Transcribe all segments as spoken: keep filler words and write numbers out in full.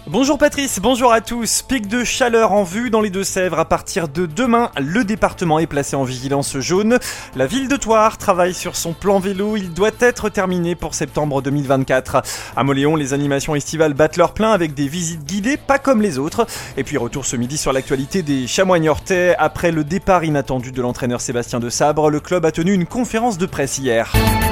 Bonjour Patrice, bonjour à tous. Pic de chaleur en vue dans les Deux-Sèvres. À partir de demain, le département est placé en vigilance jaune. La ville de Thouars travaille sur son plan vélo. Il doit être terminé pour septembre deux mille vingt-quatre. À Mauléon, les animations estivales battent leur plein avec des visites guidées, pas comme les autres. Et puis retour ce midi sur l'actualité des Chamois niortais. Après le départ inattendu de l'entraîneur Sébastien Desabre, le club a tenu une conférence de presse hier.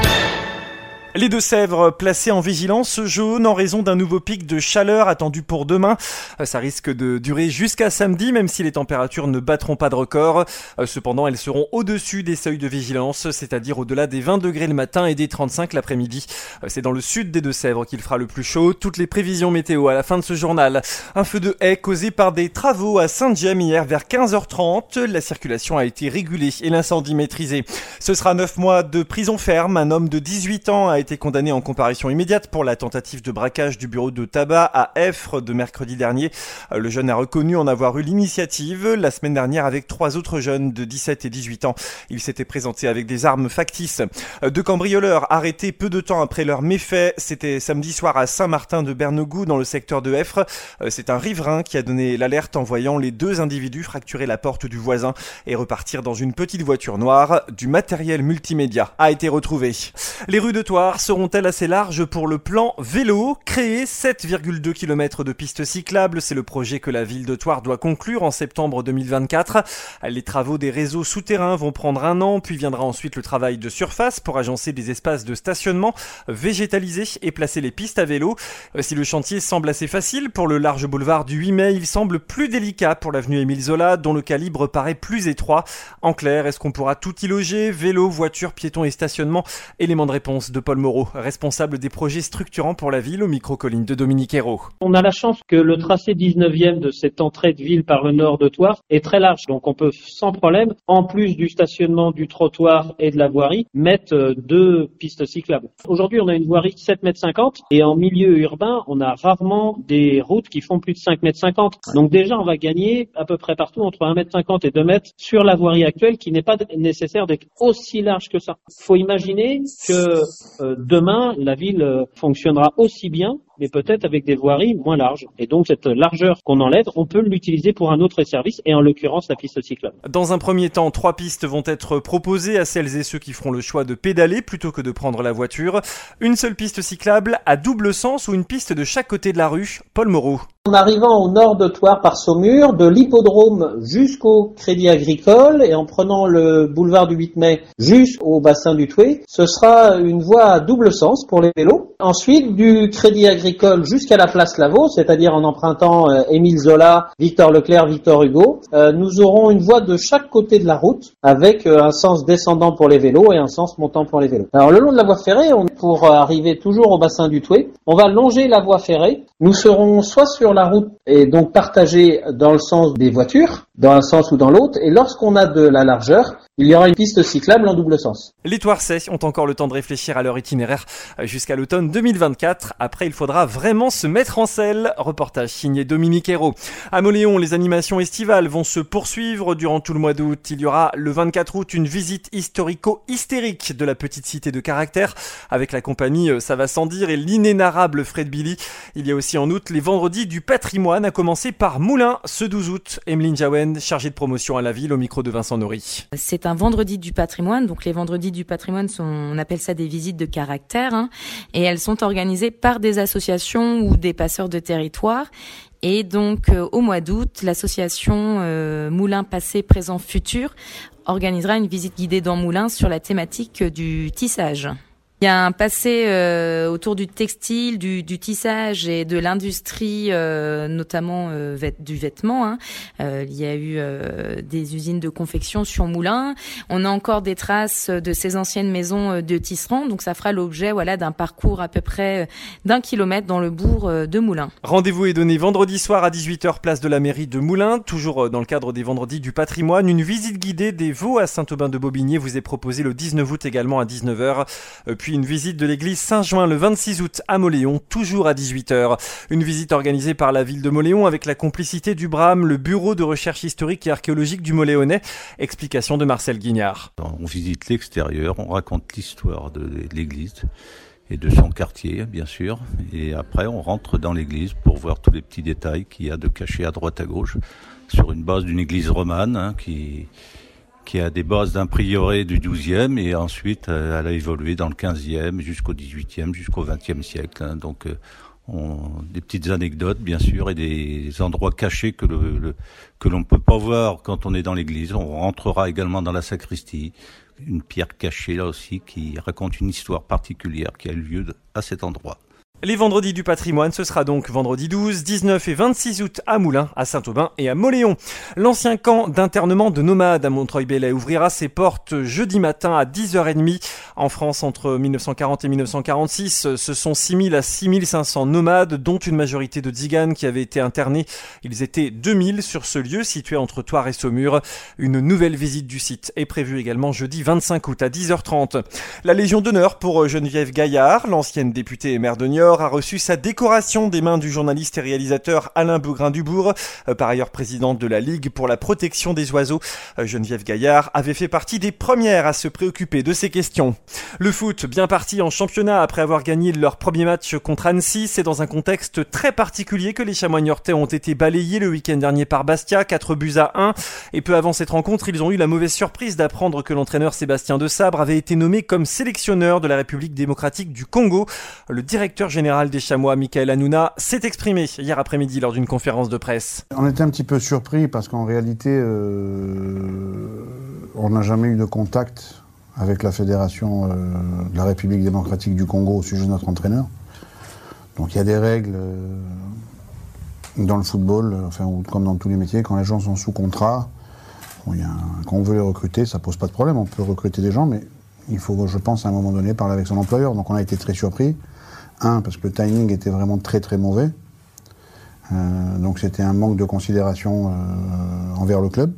Les Deux-Sèvres placés en vigilance jaune en raison d'un nouveau pic de chaleur attendu pour demain. Ça risque de durer jusqu'à samedi, même si les températures ne battront pas de record. Cependant, elles seront au-dessus des seuils de vigilance, c'est-à-dire au-delà des vingt degrés le matin et des trente-cinq l'après-midi. C'est dans le sud des Deux-Sèvres qu'il fera le plus chaud. Toutes les prévisions météo à la fin de ce journal. Un feu de haie causé par des travaux à Saint-Gemme hier vers quinze heures trente. La circulation a été régulée et l'incendie maîtrisé. Ce sera neuf mois de prison ferme. Un homme de dix-huit ans a été été condamné en comparution immédiate pour la tentative de braquage du bureau de tabac à Effres de mercredi dernier. Le jeune a reconnu en avoir eu l'initiative la semaine dernière avec trois autres jeunes de dix-sept et dix-huit ans. Il s'était présenté avec des armes factices. Deux cambrioleurs arrêtés peu de temps après leur méfait. C'était samedi soir à Saint-Martin-de-Bernegou dans le secteur de Effres. C'est un riverain qui a donné l'alerte en voyant les deux individus fracturer la porte du voisin et repartir dans une petite voiture noire. Du matériel multimédia a été retrouvé. Les rues de Thouars seront-elles assez larges pour le plan vélo ? Créer sept virgule deux kilomètres de pistes cyclables, c'est le projet que la ville de Thouars doit conclure en septembre deux mille vingt-quatre. Les travaux des réseaux souterrains vont prendre un an, puis viendra ensuite le travail de surface pour agencer des espaces de stationnement, végétaliser et placer les pistes à vélo. Si le chantier semble assez facile pour le large boulevard du huit mai, il semble plus délicat pour l'avenue Émile Zola, dont le calibre paraît plus étroit. En clair, est-ce qu'on pourra tout y loger ? Vélo, voiture, piétons et stationnement ? Élément de réponse de Paul Moreau, responsable des projets structurants pour la ville, au micro-colline de Dominique Hérault. On a la chance que le tracé dix-neuvième de cette entrée de ville par le nord de Thouars est très large. Donc on peut sans problème, en plus du stationnement, du trottoir et de la voirie, mettre deux pistes cyclables. Aujourd'hui, on a une voirie de sept mètres cinquante et en milieu urbain, on a rarement des routes qui font plus de cinq mètres cinquante. Donc déjà, on va gagner à peu près partout entre un mètre cinquante et deux mètres sur la voirie actuelle qui n'est pas nécessaire d'être aussi large que ça. Il faut imaginer que euh, demain, la ville fonctionnera aussi bien, mais peut-être avec des voiries moins larges. Et donc, cette largeur qu'on enlève, on peut l'utiliser pour un autre service, et en l'occurrence, la piste cyclable. Dans un premier temps, trois pistes vont être proposées à celles et ceux qui feront le choix de pédaler plutôt que de prendre la voiture. Une seule piste cyclable à double sens ou une piste de chaque côté de la rue. Paul Moreau. En arrivant au nord de Thouars par Saumur, de l'hippodrome jusqu'au Crédit Agricole et en prenant le boulevard du huit mai jusqu'au bassin du Thouet, ce sera une voie à double sens pour les vélos. Ensuite, du Crédit Agricole jusqu'à la place Lavaux, c'est-à-dire en empruntant euh, Émile Zola, Victor Leclerc, Victor Hugo, euh, nous aurons une voie de chaque côté de la route avec euh, un sens descendant pour les vélos et un sens montant pour les vélos. Alors le long de la voie ferrée, on, pour arriver toujours au bassin du Thouet, on va longer la voie ferrée. Nous serons soit sur la route et donc partagés dans le sens des voitures, dans un sens ou dans l'autre, et lorsqu'on a de la largeur, il y aura une piste cyclable en double sens. Les Thouarsais ont encore le temps de réfléchir à leur itinéraire jusqu'à l'automne deux mille vingt-quatre. Après, il faudra vraiment se mettre en selle. Reportage signé Dominique Hérault. À Mauléon, les animations estivales vont se poursuivre durant tout le mois d'août. Il y aura le vingt-quatre août une visite historico-hystérique de la petite cité de Caractère avec la compagnie Ça va sans dire et l'inénarrable Fred Billy. Il y a aussi en août les vendredis du patrimoine, à commencer par Moulins ce douze août. Emeline Jaouen, chargée de promotion à la ville, au micro de Vincent Nory. C'est un vendredi du patrimoine, donc les vendredis du patrimoine sont, on appelle ça des visites de caractère, hein, et elles sont organisées par des associations ou des passeurs de territoire. Et donc euh, au mois d'août, l'association euh, Moulins Passé, Présent, Futur organisera une visite guidée dans Moulins sur la thématique du tissage. Il y a un passé euh, autour du textile, du, du tissage et de l'industrie, euh, notamment euh, vêt- du vêtement. Hein. Euh, il y a eu euh, des usines de confection sur Moulins. On a encore des traces de ces anciennes maisons de tisserands. Donc ça fera l'objet voilà, d'un parcours à peu près d'un kilomètre dans le bourg de Moulins. Rendez-vous est donné vendredi soir à dix-huit heures, place de la mairie de Moulins. Toujours dans le cadre des vendredis du patrimoine, une visite guidée des Vaux à Saint-Aubin-de-Bobigné vous est proposée le dix-neuf août également à dix-neuf heures. Puis une visite de l'église Saint-Join le vingt-six août à Mauléon, toujours à dix-huit heures. Une visite organisée par la ville de Mauléon avec la complicité du B R A M, le bureau de recherche historique et archéologique du Mauléonnais. Explication de Marcel Guignard. On visite l'extérieur, on raconte l'histoire de l'église et de son quartier, bien sûr. Et après, on rentre dans l'église pour voir tous les petits détails qu'il y a de cachés à droite à gauche, sur une base d'une église romane hein, qui, qui a des bases d'un prieuré du douzième, et ensuite euh, elle a évolué dans le quinzième, jusqu'au dix-huitième, jusqu'au vingtième siècle. Hein. Donc, euh, on, des petites anecdotes, bien sûr, et des endroits cachés que, le, le, que l'on ne peut pas voir quand on est dans l'église. On rentrera également dans la sacristie. Une pierre cachée là aussi qui raconte une histoire particulière qui a eu lieu à cet endroit. Les vendredis du patrimoine, ce sera donc vendredi douze, dix-neuf et vingt-six août à Moulins, à Saint-Aubin et à Mauléon. L'ancien camp d'internement de nomades à Montreuil-Bellay ouvrira ses portes jeudi matin à dix heures trente. En France, entre mille neuf cent quarante et mille neuf cent quarante-six, ce sont six mille à six mille cinq cents nomades, dont une majorité de tziganes qui avaient été internés. Ils étaient deux mille sur ce lieu situé entre Thouars et Saumur. Une nouvelle visite du site est prévue également jeudi vingt-cinq août à dix heures trente. La Légion d'honneur pour Geneviève Gaillard, l'ancienne députée et maire de Niort, a reçu sa décoration des mains du journaliste et réalisateur Alain Bougrain-Dubourg, par ailleurs présidente de la Ligue pour la protection des oiseaux. Geneviève Gaillard avait fait partie des premières à se préoccuper de ces questions. Le foot, bien parti en championnat après avoir gagné leur premier match contre Annecy, c'est dans un contexte très particulier que les Chamois niortais ont été balayés le week-end dernier par Bastia, quatre buts à un. Et peu avant cette rencontre, ils ont eu la mauvaise surprise d'apprendre que l'entraîneur Sébastien Desabre avait été nommé comme sélectionneur de la République démocratique du Congo. Le directeur général des Chamois, Michael Hanouna, s'est exprimé hier après-midi lors d'une conférence de presse. On était un petit peu surpris parce qu'en réalité, euh, on n'a jamais eu de contact avec la Fédération euh, de la République démocratique du Congo au sujet de notre entraîneur. Donc il y a des règles euh, dans le football, euh, enfin, comme dans tous les métiers, quand les gens sont sous contrat, bon, il y a un, quand on veut les recruter, ça pose pas de problème, on peut recruter des gens, mais il faut, je pense, à un moment donné, parler avec son employeur. Donc on a été très surpris. Un, parce que le timing était vraiment très très mauvais. Euh, donc c'était un manque de considération euh, envers le club.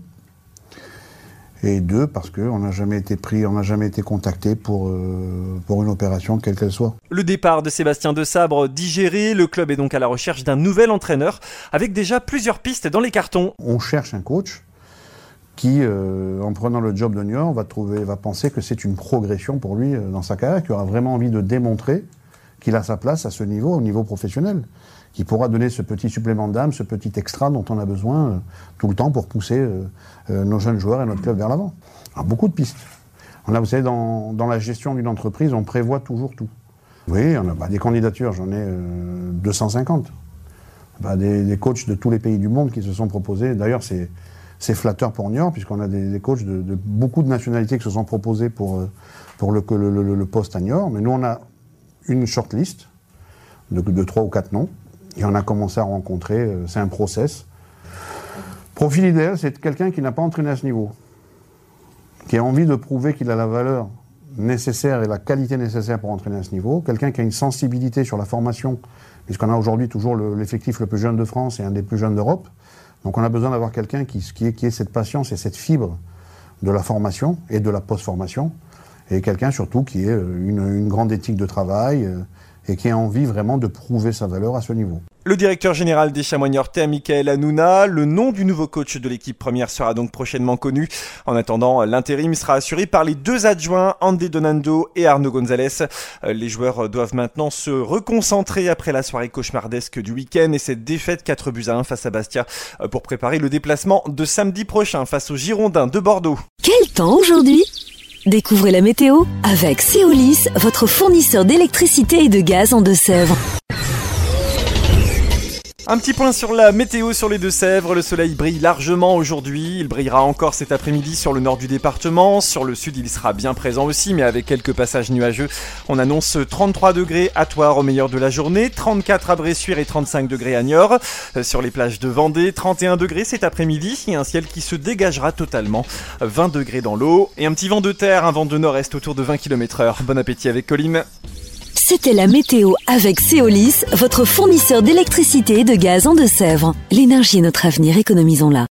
Et deux, parce qu'on n'a jamais été pris, on n'a jamais été contacté pour, euh, pour une opération, quelle qu'elle soit. Le départ de Sébastien Desabre digéré, le club est donc à la recherche d'un nouvel entraîneur, avec déjà plusieurs pistes dans les cartons. On cherche un coach qui, euh, en prenant le job de Niort, va, trouver, va penser que c'est une progression pour lui euh, dans sa carrière, qui aura vraiment envie de démontrer qu'il a sa place à ce niveau, au niveau professionnel, qui pourra donner ce petit supplément d'âme, ce petit extra dont on a besoin euh, tout le temps pour pousser euh, euh, nos jeunes joueurs et notre club vers l'avant. Alors, beaucoup de pistes. On a, vous savez, dans, dans la gestion d'une entreprise, on prévoit toujours tout. Oui, on a bah, des candidatures, j'en ai euh, deux cent cinquante. Bah, des, des coachs de tous les pays du monde qui se sont proposés. D'ailleurs, c'est, c'est flatteur pour Niort, puisqu'on a des, des coachs de, de beaucoup de nationalités qui se sont proposés pour, euh, pour le, le, le, le poste à Niort. Mais nous, on a une shortlist de, de trois ou quatre noms, et on a commencé à rencontrer, euh, c'est un process. Profil idéal, c'est quelqu'un qui n'a pas entraîné à ce niveau, qui a envie de prouver qu'il a la valeur nécessaire et la qualité nécessaire pour entraîner à ce niveau, quelqu'un qui a une sensibilité sur la formation, puisqu'on a aujourd'hui toujours le, l'effectif le plus jeune de France et un des plus jeunes d'Europe, donc on a besoin d'avoir quelqu'un qui, qui, ait, qui ait cette patience et cette fibre de la formation et de la post-formation, et quelqu'un surtout qui ait une, une grande éthique de travail euh, et qui ait envie vraiment de prouver sa valeur à ce niveau. Le directeur général des Chamois niortais, Michael Hanouna, le nom du nouveau coach de l'équipe première sera donc prochainement connu. En attendant, l'intérim sera assuré par les deux adjoints, Andé Donando et Arnaud Gonzalez. Les joueurs doivent maintenant se reconcentrer après la soirée cauchemardesque du week-end et cette défaite quatre buts à un face à Bastia pour préparer le déplacement de samedi prochain face aux Girondins de Bordeaux. Quel temps aujourd'hui ? Découvrez la météo avec Céolis, votre fournisseur d'électricité et de gaz en Deux-Sèvres. Un petit point sur la météo sur les Deux-Sèvres. Le soleil brille largement aujourd'hui. Il brillera encore cet après-midi sur le nord du département. Sur le sud, il sera bien présent aussi, mais avec quelques passages nuageux. On annonce trente-trois degrés à Thouars au meilleur de la journée, trente-quatre à Bressuire et trente-cinq degrés à Niort. Sur les plages de Vendée, trente et un degrés cet après-midi et un ciel qui se dégagera totalement. vingt degrés dans l'eau et un petit vent de terre, un vent de nord-est autour de vingt kilomètres heure. Bon appétit avec Colline. C'était la météo avec Céolis, votre fournisseur d'électricité et de gaz en Deux-Sèvres. L'énergie est notre avenir, économisons-la.